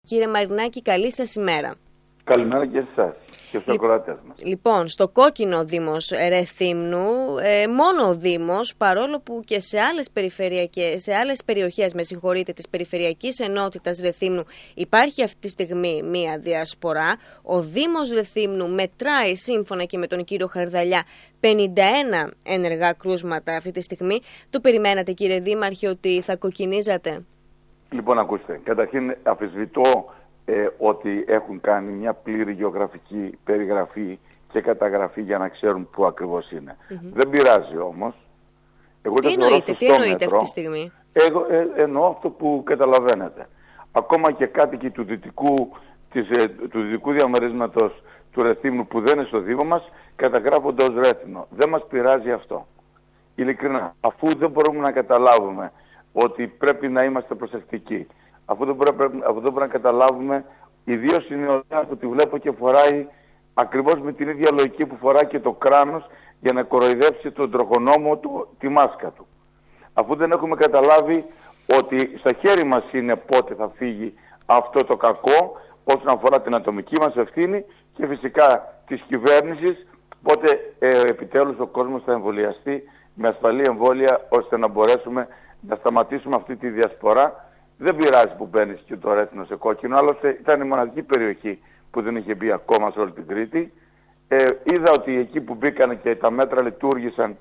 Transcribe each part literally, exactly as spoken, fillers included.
Κύριε Μαρινάκη, καλή σας ημέρα. Καλημέρα και σε εσάς και στους ακροατές μας. Λοιπόν, στο κόκκινο Δήμος Ρεθύμνου, ε, μόνο ο Δήμος, παρόλο που και σε άλλες περιφερειακές, σε άλλες περιοχές, με συγχωρείτε, της Περιφερειακής Ενότητας Ρεθύμνου υπάρχει αυτή τη στιγμή μία διασπορά. Ο Δήμος Ρεθύμνου μετράει, σύμφωνα και με τον κύριο Χαρδαλιά, πενήντα ένα ενεργά κρούσματα αυτή τη στιγμή. Το περιμένατε, κύριε Δήμαρχε, ότι θα κοκκινίζατε? Λοιπόν, ακούστε, καταρχήν αμφισβητώ Ε, ότι έχουν κάνει μια πλήρη γεωγραφική περιγραφή και καταγραφή για να ξέρουν πού ακριβώς είναι. Mm-hmm. Δεν πειράζει όμως. Εγώ τι εννοείτε, τι εννοείτε αυτή τη στιγμή? Εγώ, ε, εννοώ αυτό που καταλαβαίνετε. Ακόμα και κάτοικοι του δυτικού, της, ε, του δυτικού διαμερίσματος του Ρεθύμνου που δεν είναι στο Δήμο μας, καταγράφονται ως Ρέθυμνο. Δεν μας πειράζει αυτό. Ειλικρινά, αφού δεν μπορούμε να καταλάβουμε ότι πρέπει να είμαστε προσεκτικοί, αφού δεν μπορούμε, αφού δεν μπορούμε να καταλάβουμε, ιδίως η νεολαία που τη βλέπω και φοράει ακριβώς με την ίδια λογική που φοράει και το κράνος για να κοροϊδέψει τον τροχονόμο του, τη μάσκα του. Αφού δεν έχουμε καταλάβει ότι στα χέρια μας είναι πότε θα φύγει αυτό το κακό όσον αφορά την ατομική μας ευθύνη και φυσικά της κυβέρνησης, πότε ε, επιτέλους ο κόσμος θα εμβολιαστεί με ασφαλή εμβόλια ώστε να μπορέσουμε να σταματήσουμε αυτή τη διασπορά. Δεν πειράζει που μπαίνει και το Ρέθυμνο σε κόκκινο, άλλωστε ήταν η μοναδική περιοχή που δεν είχε μπει ακόμα σε όλη την Κρήτη. Ε, είδα ότι εκεί που μπήκαν και τα μέτρα λειτουργήσαν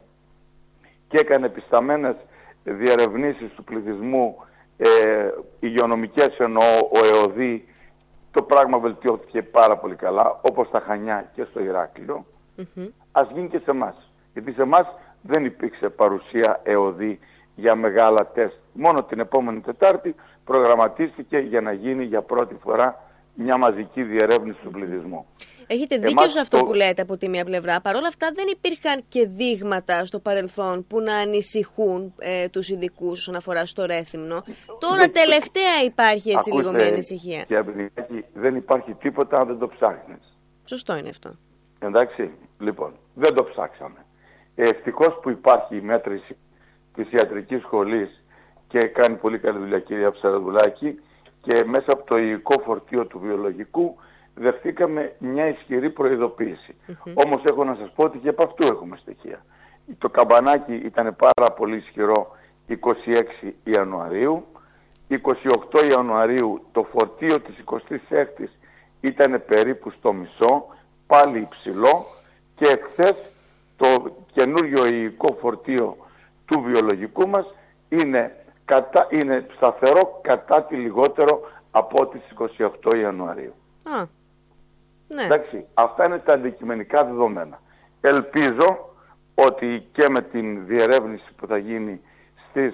και έκανε επισταμένες διερευνήσεις του πληθυσμού, ε, υγειονομικές εννοώ, ο ΕΟΔΗ, το πράγμα βελτιώθηκε πάρα πολύ καλά, όπως στα Χανιά και στο Ηράκλειο. Mm-hmm. Ας γίνει και σε εμάς, γιατί σε εμάς δεν υπήρξε παρουσία ΕΟΔΗ για μεγάλα τεστ. Μόνο την επόμενη Τετάρτη προγραμματίστηκε για να γίνει για πρώτη φορά μια μαζική διερεύνηση του πληθυσμού. Έχετε δίκιο σε αυτό το... που λέτε από τη μία πλευρά. Παρ' όλα αυτά δεν υπήρχαν και δείγματα στο παρελθόν που να ανησυχούν ε, τους ειδικούς όσον αφορά στο Ρέθυμνο. Τώρα δεν... τελευταία υπάρχει έτσι λίγο μια ανησυχία. Και δεν υπάρχει τίποτα αν δεν το ψάχνεις. Σωστό είναι αυτό. Εντάξει, λοιπόν, δεν το ψάξαμε. Ευτυχώς που υπάρχει η μέτρηση της ιατρικής σχολής και κάνει πολύ καλή δουλειά κυρία Ψαραδουλάκη και μέσα από το υλικό φορτίο του βιολογικού δεχτήκαμε μια ισχυρή προειδοποίηση. Mm-hmm. Όμως έχω να σας πω ότι και από αυτού έχουμε στοιχεία. Το καμπανάκι ήταν πάρα πολύ ισχυρό είκοσι έξι Ιανουαρίου, είκοσι οκτώ Ιανουαρίου το φορτίο της εικοστής έκτης ήταν περίπου στο μισό, πάλι υψηλό, και εχθές το καινούριο υλικό φορτίο του βιολογικού μας είναι, κατά, είναι σταθερό κατά τη λιγότερο από τις εικοστή όγδοη Ιανουαρίου. Α, ναι. Εντάξει, αυτά είναι τα αντικειμενικά δεδομένα. Ελπίζω ότι και με την διερεύνηση που θα γίνει στις,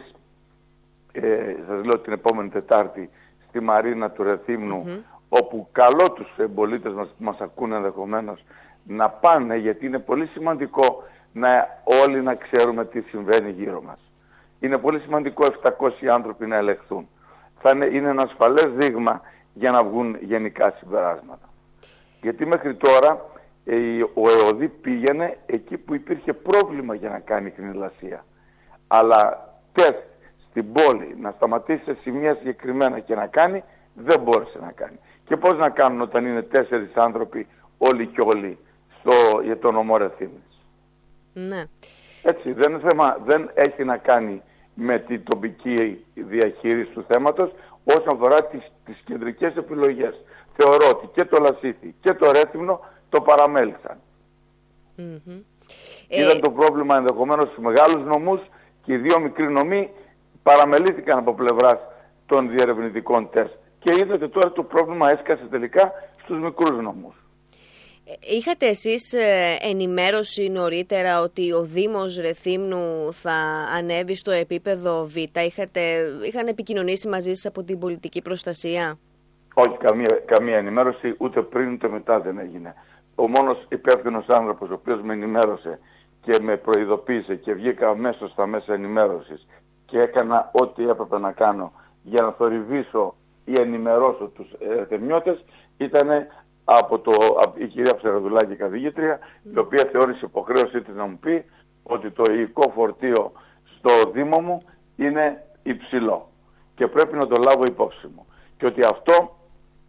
ε, σας λέω την επόμενη Τετάρτη, στη Μαρίνα του Ρεθύμνου, mm-hmm. όπου καλώ τους εμπολίτες μας που μας ακούνε ενδεχομένως να πάνε, γιατί είναι πολύ σημαντικό να όλοι να ξέρουμε τι συμβαίνει γύρω μας. Είναι πολύ σημαντικό επτακόσιοι άνθρωποι να ελεγχθούν. Θα είναι, είναι ένα ασφαλές δείγμα για να βγουν γενικά συμπεράσματα. Γιατί μέχρι τώρα ε, ο ΕΟΔΗ πήγαινε εκεί που υπήρχε πρόβλημα για να κάνει χνηλασία. Αλλά τεστ στην πόλη να σταματήσει σε σημεία συγκεκριμένα και να κάνει, δεν μπόρεσε να κάνει. Και πώς να κάνουν όταν είναι τέσσερις άνθρωποι όλοι και όλοι στο, για τον νομό Ρεθύμνης. Ναι. Έτσι, δεν, θέμα, δεν έχει να κάνει με την τοπική διαχείριση του θέματος όσον αφορά τις, τις κεντρικές επιλογές. Θεωρώ ότι και το Λασίθι και το Ρέθυμνο το παραμέλησαν. Mm-hmm. Είδαν ε... το πρόβλημα ενδεχομένως στους μεγάλους νομούς και οι δύο μικροί νομοί παραμελήθηκαν από πλευράς των διερευνητικών τεστ. Και είδατε τώρα το πρόβλημα έσκασε τελικά στους μικρούς νομούς. Είχατε εσείς ενημέρωση νωρίτερα ότι ο Δήμος Ρεθύμνου θα ανέβει στο επίπεδο Β? Είχατε, είχαν επικοινωνήσει μαζί σας από την πολιτική προστασία? Όχι, καμία, καμία ενημέρωση, ούτε πριν ούτε μετά δεν έγινε. Ο μόνος υπεύθυνος άνθρωπος ο οποίος με ενημέρωσε και με προειδοποίησε και βγήκα αμέσως στα μέσα ενημέρωσης και έκανα ό,τι έπρεπε να κάνω για να θορυβήσω ή ενημερώσω τους Ρεθυμνιώτες ήταν από, το, από η κυρία Ψαραδουλάκη, καθηγήτρια, mm. η οποία θεώρησε υποχρέωσή της να μου πει ότι το υλικό φορτίο στο Δήμο μου είναι υψηλό και πρέπει να το λάβω υπόψη μου. Και ότι αυτό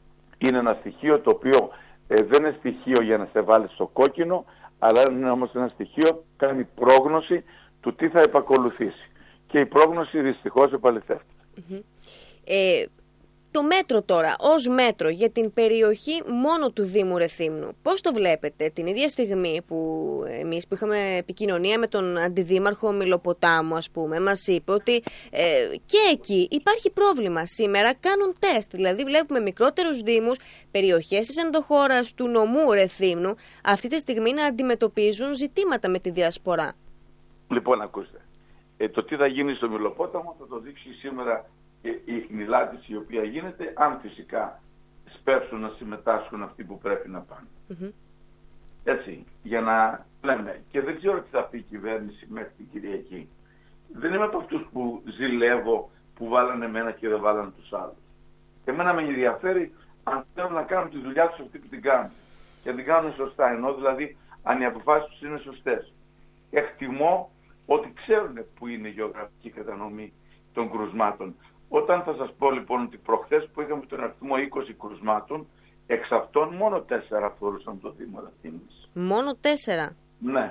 είναι ένα στοιχείο το οποίο ε, δεν είναι στοιχείο για να σε βάλει στο κόκκινο, αλλά είναι όμως ένα στοιχείο που κάνει πρόγνωση του τι θα επακολουθήσει. Και η πρόγνωση δυστυχώς επαληθεύεται. Mm-hmm. Ε, το μέτρο τώρα, ως μέτρο για την περιοχή μόνο του Δήμου Ρεθύμνου, πώς το βλέπετε την ίδια στιγμή που εμείς που είχαμε επικοινωνία με τον Αντιδήμαρχο Μηλοποτάμου, ας πούμε, μας είπε ότι ε, και εκεί υπάρχει πρόβλημα. Σήμερα κάνουν τεστ, δηλαδή βλέπουμε μικρότερους δήμους, περιοχές της ενδοχώρας του νομού Ρεθύμνου, αυτή τη στιγμή να αντιμετωπίζουν ζητήματα με τη διασπορά. Λοιπόν, ακούστε, ε, το τι θα γίνει στο Μηλοπόταμο θα το δείξει σήμερα η χνηλάτιση η οποία γίνεται, αν φυσικά σπεύσουν να συμμετάσχουν αυτοί που πρέπει να πάνε. Mm-hmm. Έτσι, για να λέμε, και δεν ξέρω τι θα πει η κυβέρνηση μέχρι την Κυριακή. Δεν είμαι από αυτούς που ζηλεύω που βάλανε εμένα και δεν βάλανε τους άλλους. Εμένα με ενδιαφέρει αν θέλουν να κάνουν τη δουλειά τους αυτοί που την κάνουν. Και την κάνουν σωστά, ενώ δηλαδή αν οι αποφάσεις τους είναι σωστές. Εκτιμώ ότι ξέρουν που είναι η γεωγραφική κατανομή των κρουσμάτων. Όταν θα σας πω λοιπόν ότι προχθές που είχαμε τον αριθμό είκοσι κρουσμάτων, εξ αυτών μόνο τέσσερα αφορούσαν το Δήμο Ρεθύμνης. Μόνο τέσσερα? Ναι.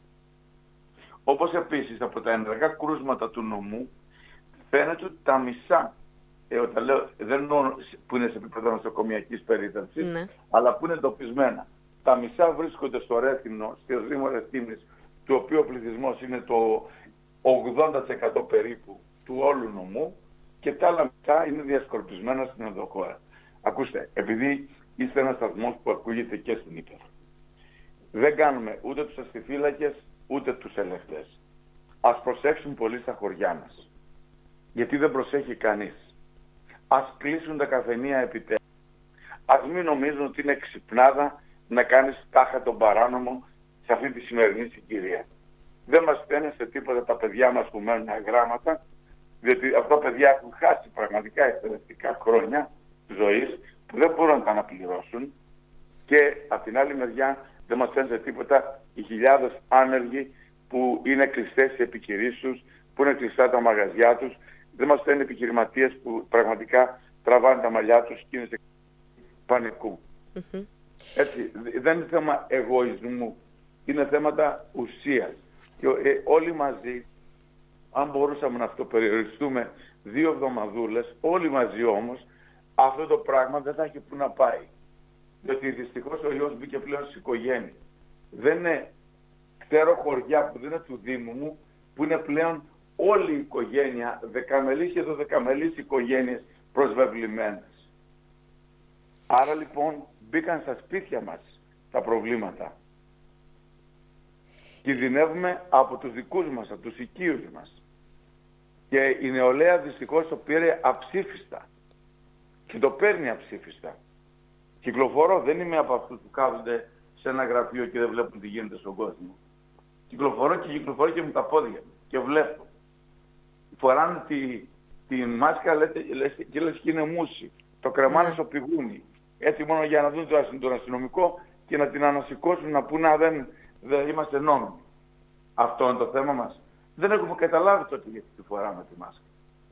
Όπως επίσης από τα ενεργά κρούσματα του νομού φαίνεται ότι τα μισά, ε, όταν λέω, δεν εννοώ που είναι σε επίπεδο νοσοκομιακής περίθαλψης, ναι, αλλά που είναι εντοπισμένα. Τα μισά βρίσκονται στο Ρέθυμνο, στο Δήμο Ρεθύμνης, του οποίου ο πληθυσμός είναι το ογδόντα τοις εκατό περίπου του όλου νομού, και τα άλλα μισά είναι διασκορπισμένα στην ενδοχώρα. Ακούστε, επειδή είστε ένας σταθμός που ακούγεται και στην Ήπειρο, δεν κάνουμε ούτε τους αστιφύλακες ούτε τους ελεγχτές. Ας προσέξουν πολύ στα χωριά μας. Γιατί δεν προσέχει κανείς. Ας κλείσουν τα καφενεία επιτέλους. Ας μην νομίζουν ότι είναι ξυπνάδα να κάνεις τάχα τον παράνομο σε αυτή τη σημερινή συγκυρία. Δεν μας φταίνε σε τίποτα τα παιδιά μας που μένουν γράμματα, διότι αυτά τα παιδιά έχουν χάσει πραγματικά εκπαιδευτικά χρόνια ζωής που δεν μπορούν να τα αναπληρώσουν, και από την άλλη μεριά δεν μας φαίνεται τίποτα οι χιλιάδες άνεργοι που είναι κλειστές οι επιχειρήσεις τους, που είναι κλειστά τα μαγαζιά τους, δεν μας φαίνεται επιχειρηματίες που πραγματικά τραβάνε τα μαλλιά τους και είναι σε πανικού. Mm-hmm. Έτσι, δεν είναι θέμα εγωισμού, είναι θέματα ουσίας. Και ε, όλοι μαζί, αν μπορούσαμε να αυτοπεριοριστούμε δύο εβδομαδούλες, όλοι μαζί όμως, αυτό το πράγμα δεν θα έχει που να πάει. Διότι δυστυχώς ο ιός μπήκε πλέον στις οικογένειες. Δεν είναι, ξέρω χωριά που δεν είναι του Δήμου μου, που είναι πλέον όλη η οικογένεια, δεκαμελής και δωδεκαμελής οικογένειες προσβεβλημένες. Άρα λοιπόν μπήκαν στα σπίτια μας τα προβλήματα. Κινδυνεύουμε από τους δικούς μας, από τους οικείους μας. Και η νεολαία δυστυχώς το πήρε αψήφιστα. Και το παίρνει αψήφιστα. Κυκλοφορώ, δεν είμαι από αυτούς που κάθονται σε ένα γραφείο και δεν βλέπουν τι γίνεται στον κόσμο. Κυκλοφορώ και κυκλοφορώ και με τα πόδια μου και βλέπω. Φοράνε τη, τη μάσκα, λέτε, λες, και λες και είναι μουσι. Το κρεμάνε στο πηγούνι. Έτσι μόνο για να δουν τον αστυνομικό και να την ανασηκώσουν, να πούνε να δεν, δεν είμαστε νόμιμοι. Αυτό είναι το θέμα μας. Δεν έχουμε καταλάβει τότε γιατί τη φοράμε τη μάσκα.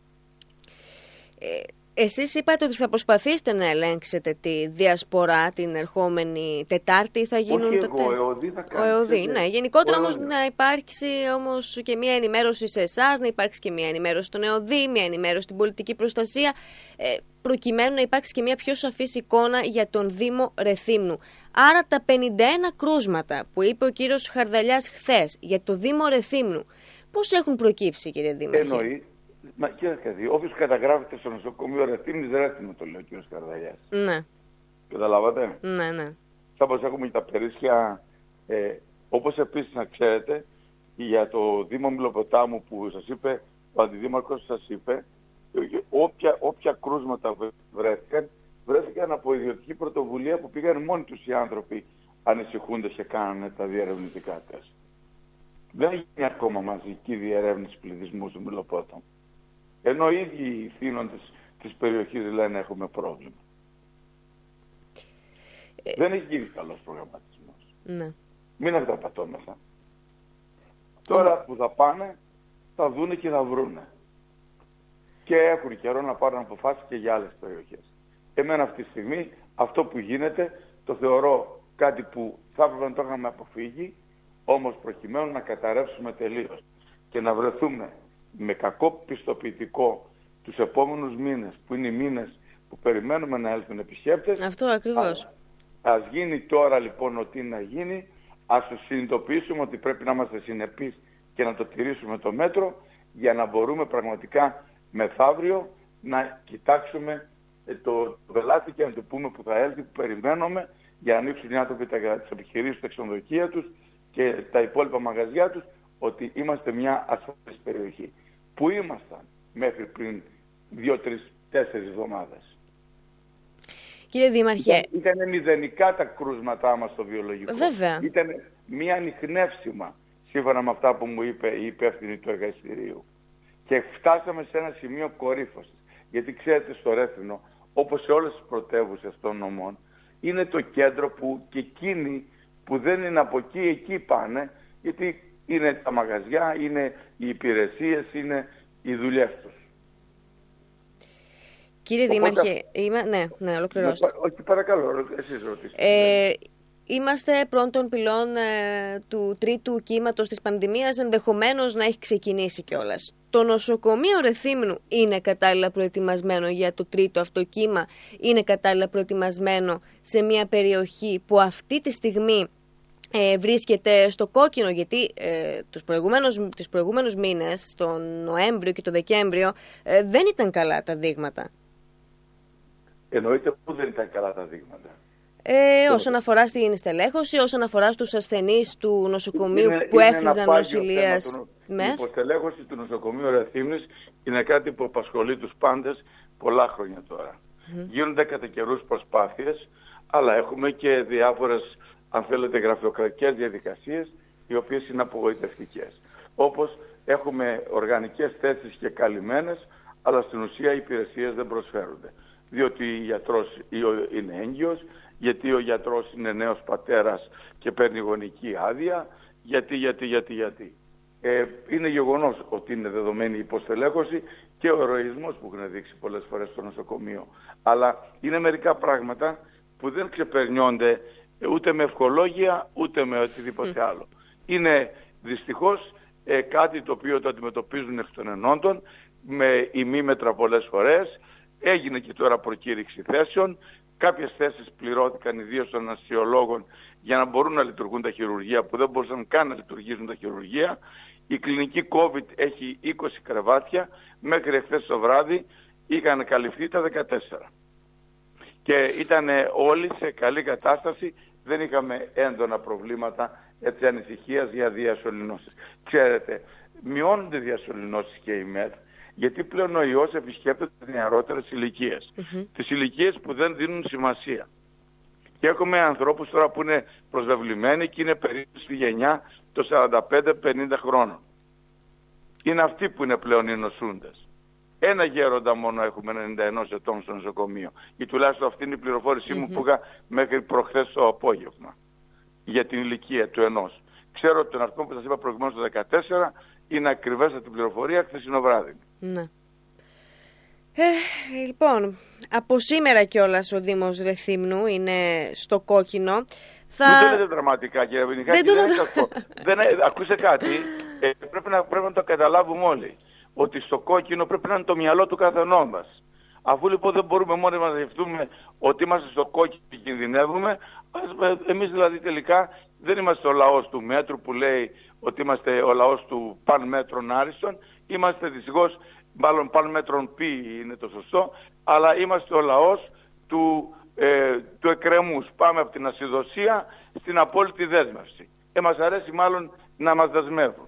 Ε, εσείς είπατε ότι θα προσπαθήσετε να ελέγξετε τη διασπορά την ερχόμενη Τετάρτη. Θα γίνουν Όχι το εγώ, τεστ. ο ΕΟΔΗ θα κάνει. Ο ΕΟΔΗ, ναι. Γενικότερα όμως να υπάρξει όμως και μια ενημέρωση σε εσάς, να υπάρξει και μια ενημέρωση στον ΕΟΔΗ, μια ενημέρωση στην πολιτική προστασία, ε, προκειμένου να υπάρξει και μια πιο σαφής εικόνα για τον Δήμο Ρεθύμνου. Άρα τα πενήντα ένα κρούσματα που είπε ο κύριος Χαρδαλιάς χθες για το Δήμο Ρεθύμνου, πώς έχουν προκύψει, κύριε Δήμαρχε? Εννοεί, μα κύριε Καδί, όποιος καταγράφεται στο νοσοκομείο Ρεθύμνης, Ρέθυμνο το λέει ο κύριος Χαρδαλιάς. Ναι. Καταλάβατε? Ναι, ναι. Θα πως έχουμε και τα περίσσια, ε, όπως επίσης να ξέρετε, για το Δήμο Μηλοποτάμου που σας είπε, ο Αντιδήμαρχος σας είπε, όποια, όποια κρούσματα βρέθηκαν, βρέθηκαν από ιδιωτική πρωτοβουλία που πήγαν μόνοι τους οι άνθρωποι ανησυχούντες και κάνανε τα διερευνητικά τεστ. Δεν γίνει ακόμα μαζική διερεύνηση πληθυσμού του Μηλοπόταμου. Ενώ οι ίδιοι οι θύνοντες της περιοχής λένε έχουμε πρόβλημα. Ε... Δεν έχει γίνει καλός προγραμματισμός. Ναι. Μην αυταπατώμεθα. Τώρα που θα πάνε, θα δούνε και θα βρούνε. Και έχουν καιρό να πάρουν αποφάσεις και για άλλες περιοχές. Εμένα αυτή τη στιγμή αυτό που γίνεται το θεωρώ κάτι που θα έπρεπε να το είχαμε αποφύγει, όμως προκειμένου να καταρρεύσουμε τελείως και να βρεθούμε με κακό πιστοποιητικό τους επόμενους μήνες, που είναι οι μήνες που περιμένουμε να έλθουν επισκέπτες. Αυτό ακριβώς. Ας, ας γίνει τώρα λοιπόν ό,τι είναι να γίνει, ας το συνειδητοποιήσουμε ότι πρέπει να είμαστε συνεπείς και να το τηρήσουμε το μέτρο, για να μπορούμε πραγματικά μεθαύριο να κοιτάξουμε το πελάτη και να του πούμε που θα έλθει, που περιμένουμε, για να ανοίξουν οι άνθρωποι τις επιχειρήσεις, τα ξενοδοχεία τους και τα υπόλοιπα μαγαζιά τους, ότι είμαστε μια ασφαλής περιοχή. Που ήμασταν μέχρι πριν δύο, τρεις, τέσσερις εβδομάδες. Κύριε Δήμαρχε. Ήταν, ήταν μηδενικά τα κρούσματά μας στο βιολογικό. Βέβαια. Ήταν μια ανιχνεύσιμα, σύμφωνα με αυτά που μου είπε η υπεύθυνη του εργαστηρίου. Και φτάσαμε σε ένα σημείο κορύφωσης. Γιατί ξέρετε, στο Ρέθυμνο, όπως σε όλες τις πρωτεύουσες των νομών, είναι το κέντρο που και εκείνοι που δεν είναι από εκεί, εκεί πάνε, γιατί είναι τα μαγαζιά, είναι οι υπηρεσίες, είναι οι δουλειές τους. Κύριε Οπότε... Δήμαρχε, είμαι... ναι, ναι, ολοκληρώστε. Όχι, παρακαλώ, εσείς ρωτήσετε. Ε, είμαστε πρώτων πυλών ε, του τρίτου κύματος της πανδημίας, ενδεχομένως να έχει ξεκινήσει κιόλας. Το νοσοκομείο Ρεθύμνου είναι κατάλληλα προετοιμασμένο για το τρίτο αυτό κύμα, είναι κατάλληλα προετοιμασμένο σε μια περιοχή που αυτή τη στιγμή ε, βρίσκεται στο κόκκινο, γιατί ε, τους, προηγούμενους, τους προηγούμενους μήνες, τον Νοέμβριο και τον Δεκέμβριο, ε, δεν ήταν καλά τα δείγματα. Εννοείται που δεν ήταν καλά τα δείγματα. Ε, όσον αφορά στην στελέχωση, όσον αφορά στους ασθενείς του νοσοκομείου είναι, που είναι έχριζαν νοσηλείας μεθ. Η υποστελέχωση του νοσοκομείου Ρεθύμνης είναι κάτι που απασχολεί τους πάντες πολλά χρόνια τώρα. Mm. Γίνονται κατά καιρούς προσπάθειες, αλλά έχουμε και διάφορες, αν θέλετε, γραφειοκρατικές διαδικασίες, οι οποίες είναι απογοητευτικές. Όπως έχουμε οργανικές θέσεις και καλυμμένες, αλλά στην ουσία οι υπηρεσίες δεν προσφέρονται. Διότι ο γιατρός είναι έγκυος, γιατί ο γιατρός είναι νέος πατέρας και παίρνει γονική άδεια, γιατί, γιατί, γιατί, γιατί. Ε, είναι γεγονός ότι είναι δεδομένη η υποστελέχωση και ο ερωισμός που έχουν δείξει πολλές φορές στο νοσοκομείο. Αλλά είναι μερικά πράγματα που δεν ξεπερνιόνται ούτε με ευχολόγια, ούτε με οτιδήποτε άλλο. Είναι δυστυχώς ε, κάτι το οποίο το αντιμετωπίζουν εκ των ενόντων, με ημίμετρα πολλές φορές. Έγινε και τώρα προκήρυξη θέσεων. Κάποιες θέσεις πληρώθηκαν ιδίως των αναισθησιολόγων για να μπορούν να λειτουργούν τα χειρουργεία που δεν μπορούσαν καν να λειτουργήσουν τα χειρουργεία. Η κλινική COVID έχει είκοσι κρεβάτια. Μέχρι εχθές το βράδυ είχαν καλυφθεί τα δεκατέσσερα. Και ήταν όλοι σε καλή κατάσταση. Δεν είχαμε έντονα προβλήματα έτσι ανησυχίας για διασωληνώσεις. Ξέρετε, μειώνονται διασωληνώσεις και η ΜΕΘ. Γιατί πλέον ο ιός επισκέπτεται τις νεαρότερες ηλικίες. Mm-hmm. Τις ηλικίες που δεν δίνουν σημασία. Και έχουμε ανθρώπους τώρα που είναι προσβεβλημένοι και είναι περίπου στη γενιά των σαράντα πέντε πενήντα χρόνων. Είναι αυτοί που είναι πλέον οι νοσούντες. Ένα γέροντα μόνο έχουμε ενενήντα ενός ετών στο νοσοκομείο. Ή τουλάχιστον αυτή είναι η πληροφόρησή mm-hmm. μου που είχα μέχρι προχθές το απόγευμα. Για την ηλικία του ενός. Ξέρω ότι τον αριθμό που σας είπα προηγουμένως το δεκατέσσερα είναι ακριβέστατη την πληροφορία χθεσινό βράδυ. Ναι. Ε, λοιπόν, από σήμερα κιόλας ο Δήμος Ρεθύμνου είναι στο κόκκινο. Θα... Μην το λέτε δραματικά, κύριε Βενικάκη, δεν, δεν είναι αυτό. δεν, ακούσε κάτι, ε, πρέπει, να, πρέπει να το καταλάβουμε όλοι. Ότι στο κόκκινο πρέπει να είναι το μυαλό του καθενός μας. Αφού λοιπόν δεν μπορούμε μόνοι μας να σκεφτούμε ότι είμαστε στο κόκκινο και κινδυνεύουμε, εμείς δηλαδή τελικά δεν είμαστε ο λαός του μέτρου που λέει ότι είμαστε ο λαός του παν μέτρων άριστον. Είμαστε δυστυχώς, μάλλον παν μέτρων πι είναι το σωστό, αλλά είμαστε ο λαός του, ε, του εκκρεμούς. Πάμε από την ασυδοσία στην απόλυτη δέσμευση. Ε, μας αρέσει μάλλον να μας δεσμεύουν.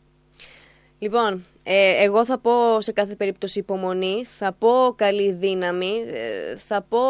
Λοιπόν, ε, εγώ θα πω σε κάθε περίπτωση υπομονή, θα πω καλή δύναμη, ε, θα πω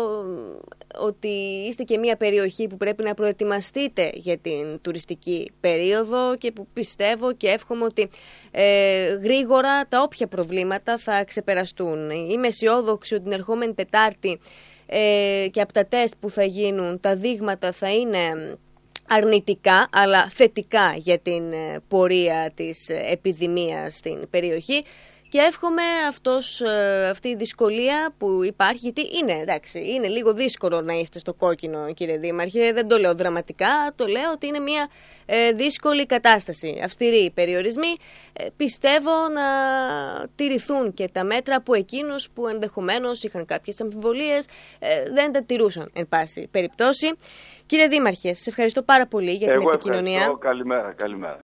ότι είστε και μια περιοχή που πρέπει να προετοιμαστείτε για την τουριστική περίοδο και που πιστεύω και εύχομαι ότι ε, γρήγορα τα όποια προβλήματα θα ξεπεραστούν. Είμαι αισιόδοξη ότι την ερχόμενη Τετάρτη ε, και από τα τεστ που θα γίνουν τα δείγματα θα είναι αρνητικά αλλά θετικά για την πορεία της επιδημίας στην περιοχή και εύχομαι αυτός, αυτή η δυσκολία που υπάρχει, γιατί είναι, εντάξει, είναι λίγο δύσκολο να είστε στο κόκκινο, κύριε Δήμαρχε, δεν το λέω δραματικά, το λέω ότι είναι μια ε, δύσκολη κατάσταση, αυστηροί περιορισμοί. Ε, πιστεύω να τηρηθούν και τα μέτρα από εκείνους που ενδεχομένως είχαν κάποιες αμφιβολίες, ε, δεν τα τηρούσαν, εν πάση περιπτώσει. Κύριε Δήμαρχε, σας ευχαριστώ πάρα πολύ για την Εγώ επικοινωνία. Ευχαριστώ. Καλημέρα, καλημέρα.